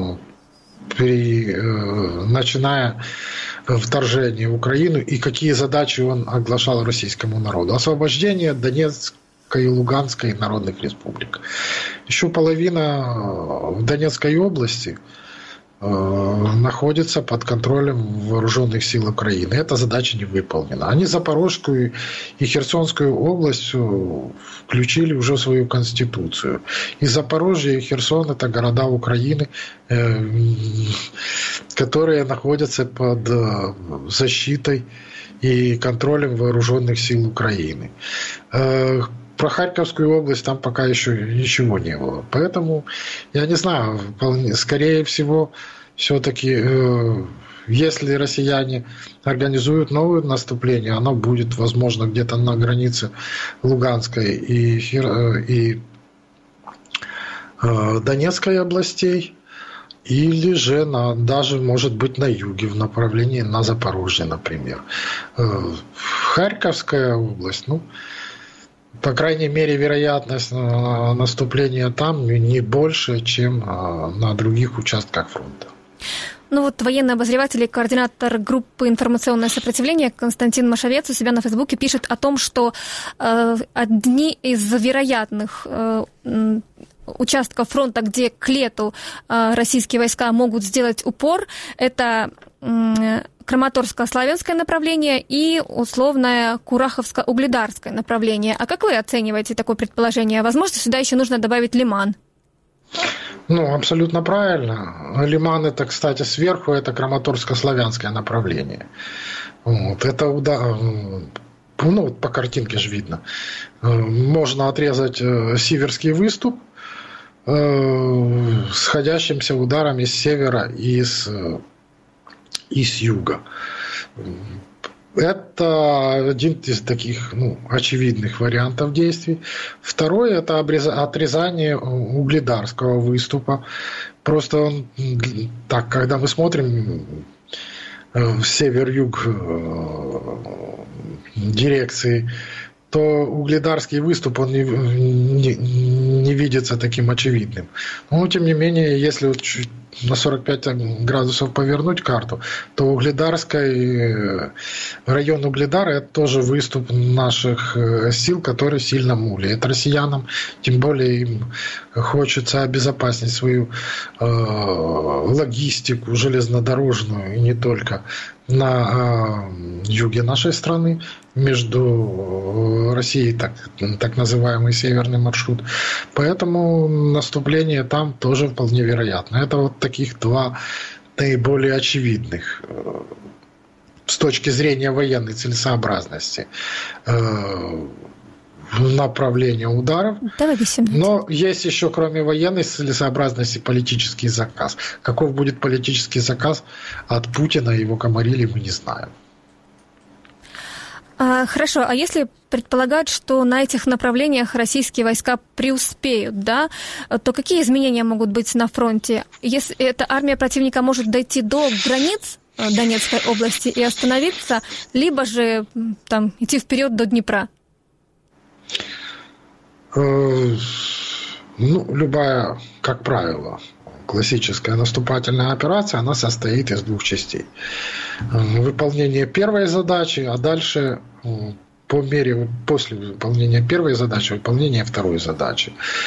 начиная вторжение в Украину, и какие задачи он оглашал российскому народу. Освобождение Донецкой и Луганской народных республик. Еще половина в Донецкой области находится под контролем вооруженных сил Украины. Эта задача не выполнена. Они Запорожскую и Херсонскую область включили уже в свою конституцию. И Запорожье, и Херсон – это города Украины, которые находятся под защитой и контролем вооруженных сил Украины. Про Харьковскую область там пока еще ничего не было. Поэтому, я не знаю, скорее всего, все-таки, если россияне организуют новое наступление, оно будет, возможно, где-то на границе Луганской и Донецкой областей, или же даже, может быть, на юге, в направлении на Запорожье, например. Харьковская область, по крайней мере, вероятность наступления там не больше, чем на других участках фронта. Военный обозреватель и координатор группы «Информационное сопротивление» Константин Машовец у себя на Фейсбуке пишет о том, что одни из вероятных участков фронта, где к лету российские войска могут сделать упор, это Краматорско-Славянское направление и условное Кураховско-Угледарское направление. А как вы оцениваете такое предположение? Возможно, сюда еще нужно добавить Лиман? Абсолютно правильно. Лиман – это, кстати, сверху, это Краматорско-Славянское направление. Это по картинке же видно. Можно отрезать Сиверский выступ сходящимся ударами с севера и с юга. Это один из таких очевидных вариантов действий. Второй – это отрезание Угледарского выступа. Просто когда мы смотрим север-юг дирекции, то Угледарский выступ он не видится таким очевидным. Но, тем не менее, если чуть на 45 градусов повернуть карту, то район Угледара – это тоже выступ наших сил, который сильно мулит россиянам. Тем более им хочется обезопасить свою логистику железнодорожную, и не только, на юге нашей страны, между Россией, так называемый северный маршрут. Поэтому наступление там тоже вполне вероятно. Это таких два наиболее очевидных с точки зрения военной целесообразности направления ударов. Но есть еще, кроме военной целесообразности, политический заказ. Каков будет политический заказ от Путина и его комарили, мы не знаем. Хорошо, а если предполагать, что на этих направлениях российские войска преуспеют, да, то какие изменения могут быть на фронте? Если эта армия противника может дойти до границ Донецкой области и остановиться, либо же там идти вперед до Днепра? Любая, как правило, классическая наступательная операция, она состоит из двух частей. Выполнение первой задачи, а дальше после выполнения первой задачи, выполнение второй задачи.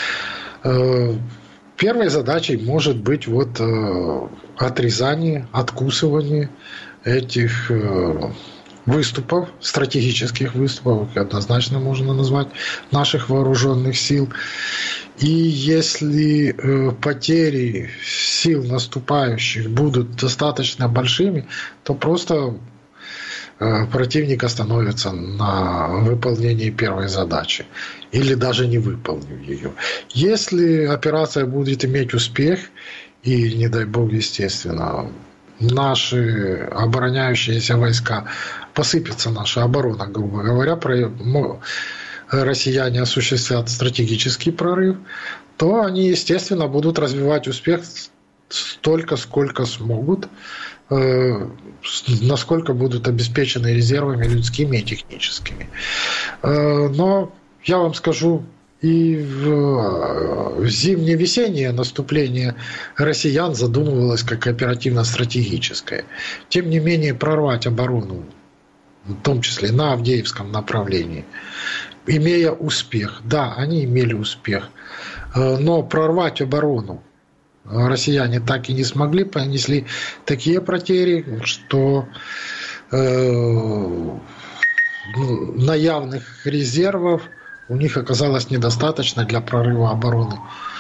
Первой задачей может быть отрезание, откусывание этих выступов, стратегических выступов, однозначно можно назвать, наших вооруженных сил. И если потери сил наступающих будут достаточно большими, то просто противник остановится на выполнении первой задачи или даже не выполнив ее. Если операция будет иметь успех, и, не дай бог, естественно, наши обороняющиеся войска, посыпется наша оборона, грубо говоря, россияне осуществят стратегический прорыв, то они, естественно, будут развивать успех столько, сколько смогут, насколько будут обеспечены резервами людскими и техническими. Но я вам скажу, и в зимне-весеннее наступление россиян задумывалось как оперативно-стратегическое. Тем не менее, прорвать оборону, в том числе на Авдеевском направлении, имея успех. Да, они имели успех, но прорвать оборону россияне так и не смогли, понесли такие потери, что наявных резервов у них оказалось недостаточно для прорыва обороны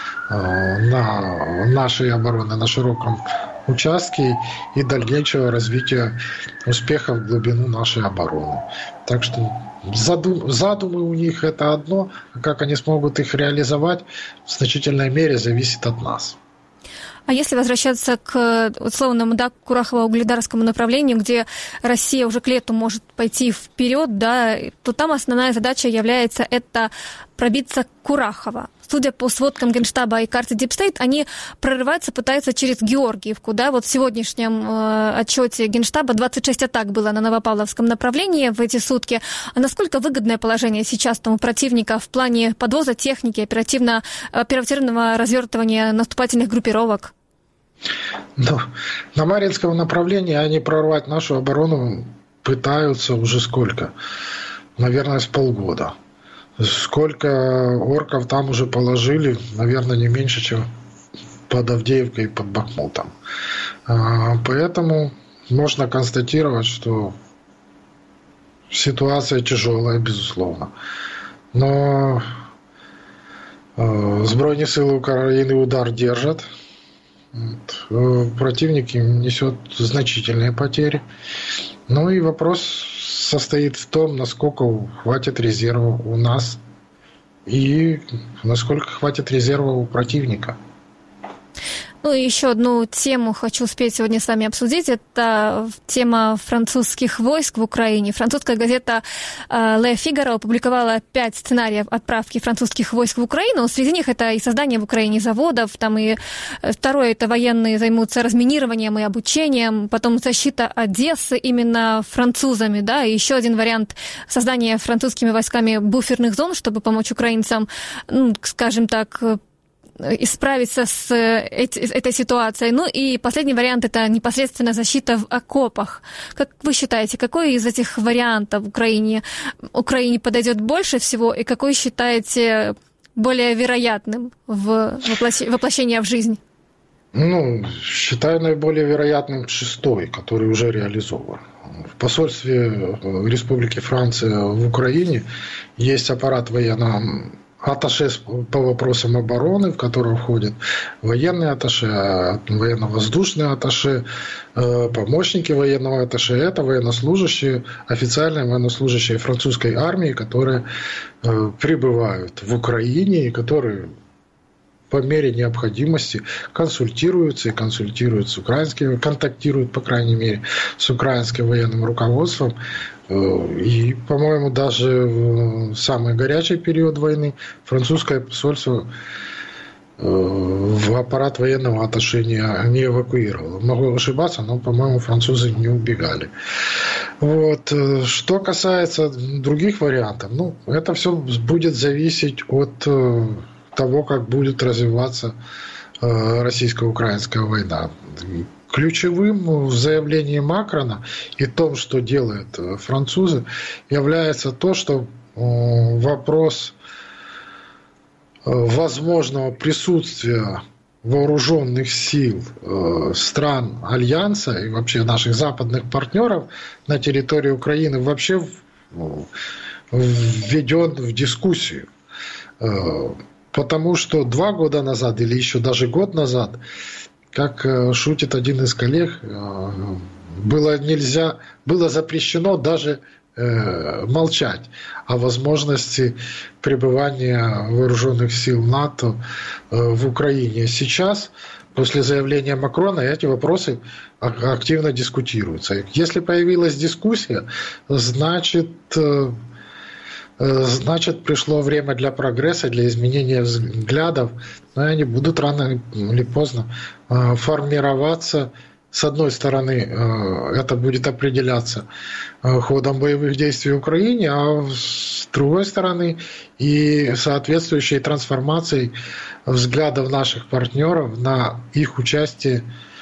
нашей обороны на широком участке и дальнейшего развития успеха в глубину нашей обороны. Так что задумы у них это одно, а как они смогут их реализовать, в значительной мере зависит от нас. А если возвращаться к условному, да, Курахово-Угледарскому направлению, где Россия уже к лету может пойти вперед, да, то там основная задача является это пробиться к Курахово. Судя по сводкам Генштаба и карте Deep State, они прорываться пытаются через Георгиевку. Да? Вот в сегодняшнем отчете Генштаба 26 атак было на Новопавловском направлении в эти сутки. А насколько выгодное положение сейчас там у противника в плане подвоза техники, оперативного развертывания наступательных группировок? Ну, на Марьинском направлении они прорвать нашу оборону пытаются уже сколько? Наверное, с полгода. Сколько орков там уже положили, наверное, не меньше, чем под Авдеевкой и под Бахмутом. Поэтому можно констатировать, что ситуация тяжелая, безусловно. Но Збройные силы Украины удар держат. Противник им несет значительные потери. Ну и вопрос состоит в том, насколько хватит резерва у нас и насколько хватит резерва у противника. Ну и еще одну тему хочу успеть сегодня с вами обсудить. Это тема французских войск в Украине. Французская газета «Le Figaro» опубликовала 5 сценариев отправки французских войск в Украину. Среди них это и создание в Украине заводов, там и второе, это военные займутся разминированием и обучением, потом защита Одессы именно французами, да, и еще один вариант создания французскими войсками буферных зон, чтобы помочь украинцам, ну, скажем так, справиться с этой ситуацией. Ну и последний вариант – это непосредственно защита в окопах. Как вы считаете, какой из этих вариантов Украине подойдет больше всего и какой считаете более вероятным в воплощение в жизнь? Ну, считаю наиболее вероятным шестой, который уже реализован. В посольстве Республики Франция в Украине есть аппарат военного атташе по вопросам обороны, в который входят военные атташе, военно-воздушные атташе, помощники военного атташе. Это военнослужащие, официальные военнослужащие французской армии, которые прибывают в Украине и которые по мере необходимости консультируются с украинскими, контактируют, по крайней мере, с украинским военным руководством. И, по-моему, даже в самый горячий период войны французское посольство в аппарат военного отношения не эвакуировало. Могу ошибаться, но, по-моему, французы не убегали. Вот. Что касается других вариантов, это все будет зависеть от того, как будет развиваться российско-украинская война. Ключевым в заявлении Макрона и том, что делают французы, является то, что вопрос возможного присутствия вооруженных сил стран Альянса и вообще наших западных партнеров на территории Украины вообще введен в дискуссию. Потому что 2 года назад или еще даже год назад, как шутит один из коллег, было запрещено даже молчать о возможности пребывания вооруженных сил НАТО в Украине. Сейчас, после заявления Макрона, эти вопросы активно дискутируются. Если появилась дискуссия, значит, пришло время для прогресса, для изменения взглядов, но они будут рано или поздно формироваться. С одной стороны, это будет определяться ходом боевых действий в Украине, а с другой стороны и соответствующей трансформацией взглядов наших партнеров на их участие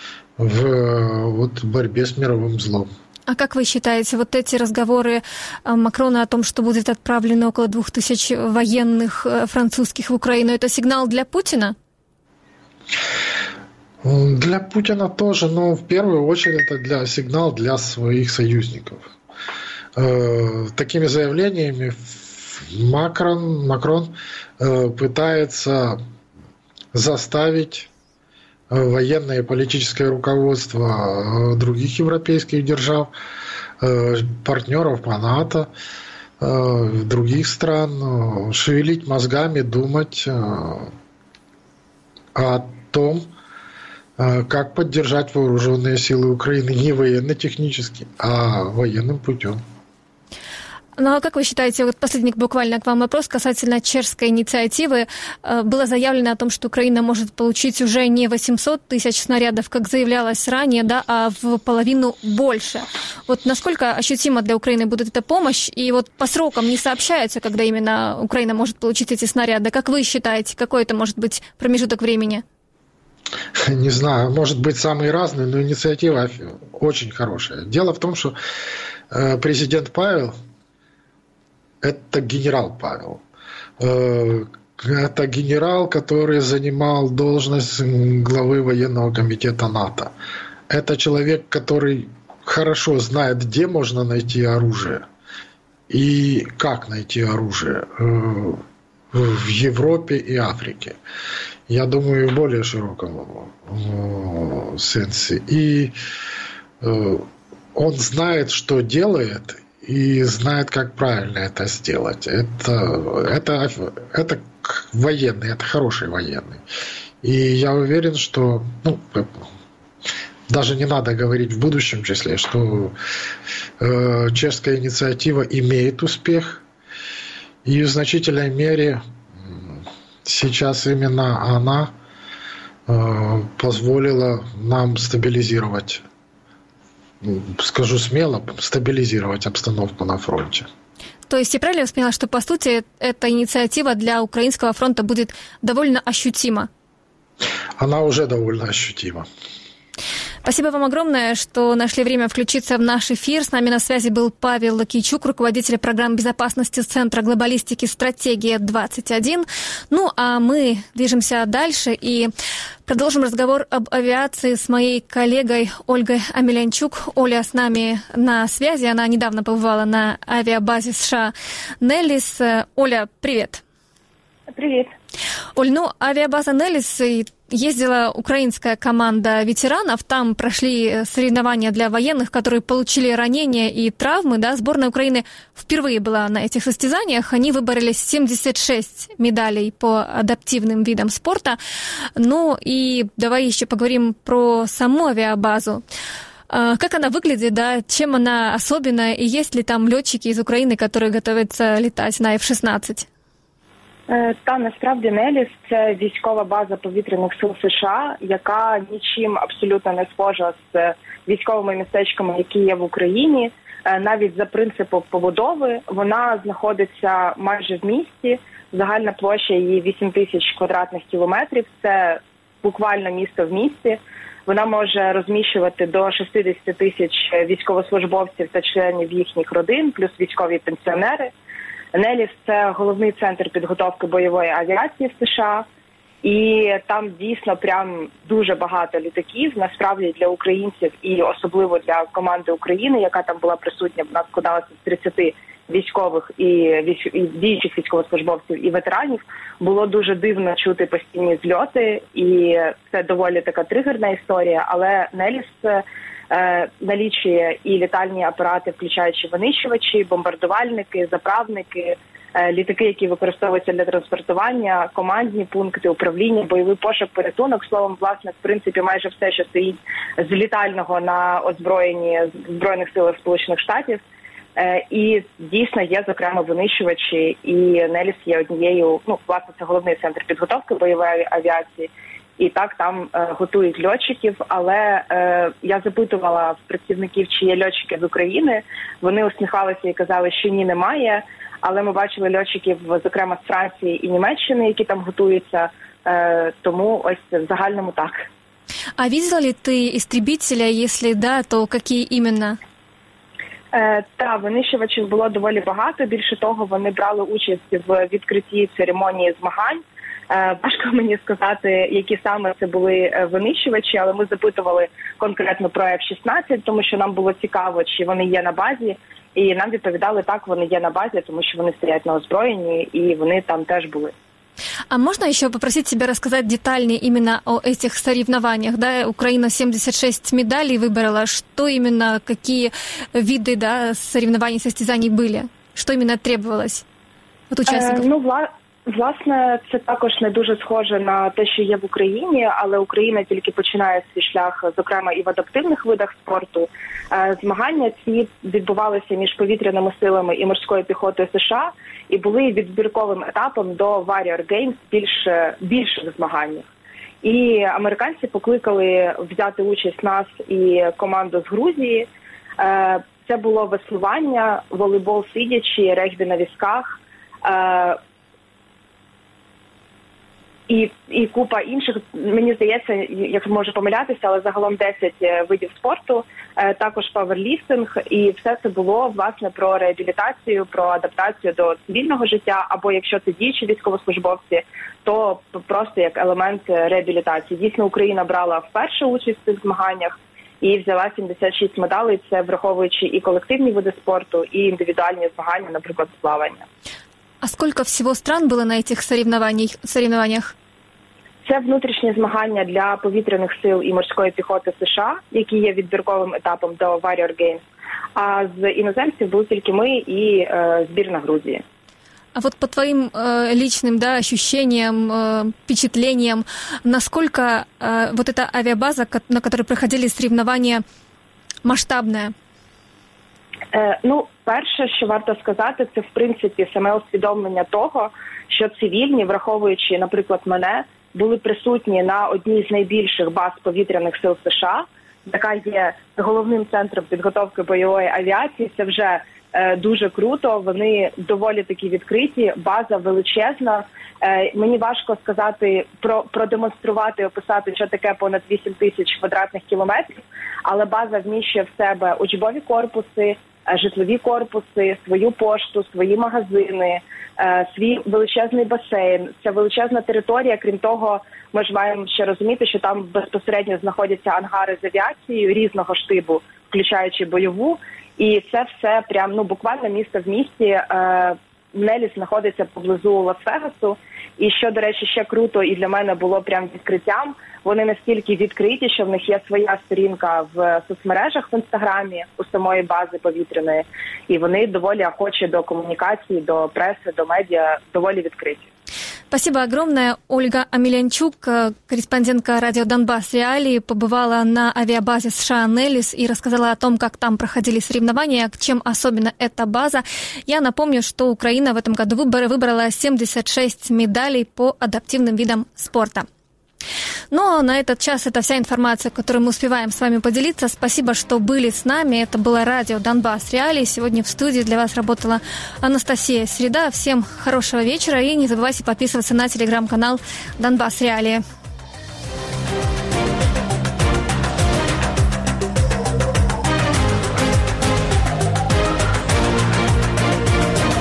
в борьбе с мировым злом. А как вы считаете, вот эти разговоры Макрона о том, что будет отправлено около 2000 военных французских в Украину, это сигнал для Путина? Для Путина тоже, но в первую очередь это сигнал для своих союзников. Такими заявлениями Макрон пытается заставить военное и политическое руководство других европейских держав, партнеров по НАТО, других стран, шевелить мозгами, думать о том, как поддержать вооруженные силы Украины не военно-технически, а военным путем. Ну а как вы считаете, вот последний буквально к вам вопрос касательно чешской инициативы. Было заявлено о том, что Украина может получить уже не 800 тысяч снарядов, как заявлялось ранее, да, а в половину больше. Вот насколько ощутима для Украины будет эта помощь? И вот по срокам не сообщается, когда именно Украина может получить эти снаряды. Как вы считаете, какой это может быть промежуток времени? Не знаю, может быть самые разные, но инициатива очень хорошая. Дело в том, что президент Павел – это генерал Павел. Это генерал, который занимал должность главы военного комитета НАТО. Это человек, который хорошо знает, где можно найти оружие и как найти оружие в Европе и Африке. Я думаю, в более широком сенсе. И он знает, что делает, и знает, как правильно это сделать. Это военный, это хороший военный. И я уверен, что даже не надо говорить в будущем числе, что чешская инициатива имеет успех, и в значительной мере сейчас именно она позволила нам стабилизировать, скажу смело, стабилизировать обстановку на фронте. То есть я правильно поняла, что по сути эта инициатива для украинского фронта будет довольно ощутима? Она уже довольно ощутима. Спасибо вам огромное, что нашли время включиться в наш эфир. С нами на связи был Павел Лакийчук, руководитель программ безопасности Центра глобалистики «Стратегия-21». Ну, а мы движемся дальше и продолжим разговор об авиации с моей коллегой Ольгой Амелянчук. Оля с нами на связи. Она недавно побывала на авиабазе США Неллис. Оля, привет. Привет. Оль, авиабаза Неллис и ездила украинская команда ветеранов, там прошли соревнования для военных, которые получили ранения и травмы, да, сборная Украины впервые была на этих состязаниях, они выбрали 76 медалей по адаптивным видам спорта. Ну и давай еще поговорим про саму авиабазу. Как она выглядит, да, чем она особенная, и есть ли там летчики из Украины, которые готовятся летать на F-16? Та насправді Неліс – це військова база повітряних сил США, яка нічим абсолютно не схожа з військовими містечками, які є в Україні. Навіть за принципом побудови вона знаходиться майже в місті. Загальна площа її 8 тисяч квадратних кілометрів. Це буквально місто в місті. Вона може розміщувати до 60 тисяч військовослужбовців та членів їхніх родин, плюс військові пенсіонери. Неліс – це головний центр підготовки бойової авіації в США. І там дійсно прям дуже багато літаків, насправді для українців і особливо для команди України, яка там була присутня, вона складалася з 30 військових і діючих військовослужбовців і ветеранів. Було дуже дивно чути постійні зльоти, і це доволі така тригерна історія, але Неліс налічує і літальні апарати, включаючи винищувачі, бомбардувальники, заправники, літаки, які використовуються для транспортування, командні пункти, управління, бойовий пошук, порятунок. Словом, власне, в принципі, майже все, що стоїть з літального на озброєнні Збройних сил Сполучених Штатів. І дійсно є, зокрема, винищувачі, і Неліс є однією, власне, це головний центр підготовки бойової авіації. І так, там готують льотчиків, але я запитувала в працівників, чи є льотчики з України. Вони усміхалися і казали, що ні, немає. Але ми бачили льотчиків, зокрема, з Франції і Німеччини, які там готуються. Тому ось в загальному так. А видела ли ты истребителя? Если да, то какие именно? Та, винищувачів було доволі багато. Більше того, вони брали участь в відкритті церемонії змагань. Важко мені сказати, які саме це були винищувачі, але ми запитували конкретно про F-16, тому що нам було цікаво, чи вони є на базі. І нам відповідали, так, вони є на базі, тому що вони стоять на озброєнні, і вони там теж були. А можно еще попросить тебя рассказать детальнее именно о этих соревнованиях? Да? Украина 76 медалей выбрала. Что именно, какие виды, да, соревнований, состязаний были? Что именно требовалось от участников? Власне, це також не дуже схоже на те, що є в Україні, але Україна тільки починає свій шлях, зокрема, і в адаптивних видах спорту. Змагання ці відбувалися між повітряними силами і морською піхотою США і були відбірковим етапом до Warrior Games більших змаганнях. І американці покликали взяти участь нас і команду з Грузії. Це було веслування, волейбол сидячи, регбі на візках, і купа інших, мені здається, як можу помилятися, але загалом 10 видів спорту, також паверліфтинг, і все це було, власне, про реабілітацію, про адаптацію до цивільного життя, або якщо це діючі військовослужбовці, то просто як елемент реабілітації. Дійсно, Україна брала вперше участь в цих змаганнях і взяла 76 медалей, це враховуючи і колективні види спорту, і індивідуальні змагання, наприклад, плавання. А сколько всего стран было на этих соревнованиях? Це внутрішні змагання для повітряних сил і морської піхоти США, які є відбірковим етапом до Warrior Games. А з іноземців були тільки ми і збірна Грузії. А вот по твоим личным, да, ощущениям, впечатлениям, насколько вот эта авиабаза, на которой проходили соревнования, масштабная? Перше, що варто сказати, це, в принципі, саме усвідомлення того, що цивільні, враховуючи, наприклад, мене, були присутні на одній з найбільших баз повітряних сил США, яка є головним центром підготовки бойової авіації. Це вже дуже круто, вони доволі такі відкриті, база величезна. Мені важко сказати, продемонструвати, описати, що таке понад 8 тисяч квадратних кілометрів, але база вміщує в себе учбові корпуси, житлові корпуси, свою пошту, свої магазини, свій величезний басейн. Це величезна територія, крім того, ми ж маємо ще розуміти, що там безпосередньо знаходяться ангари з авіацією різного штибу, включаючи бойову, і це все прям, буквально місто в місті, Неліс знаходиться поблизу Лас-Вегасу. І що, до речі, ще круто і для мене було прям відкриттям, вони настільки відкриті, що в них є своя сторінка в соцмережах в Інстаграмі у самої бази повітряної, і вони доволі охочі до комунікації, до преси, до медіа, доволі відкриті. Спасибо огромное. Ольга Амелянчук, корреспондентка радио «Донбасс Реалии», побывала на авиабазе США «Неллис» и рассказала о том, как там проходили соревнования, чем особенно эта база. Я напомню, что Украина в этом году выбрала 76 медалей по адаптивным видам спорта. Но на этот час это вся информация, которую мы успеваем с вами поделиться. Спасибо, что были с нами. Это было радио «Донбасс Реалии». Сегодня в студии для вас работала Анастасия Среда. Всем хорошего вечера и не забывайте подписываться на телеграм-канал «Донбасс Реалии».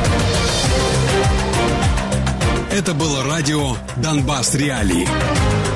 Это было радио «Донбасс Реалии».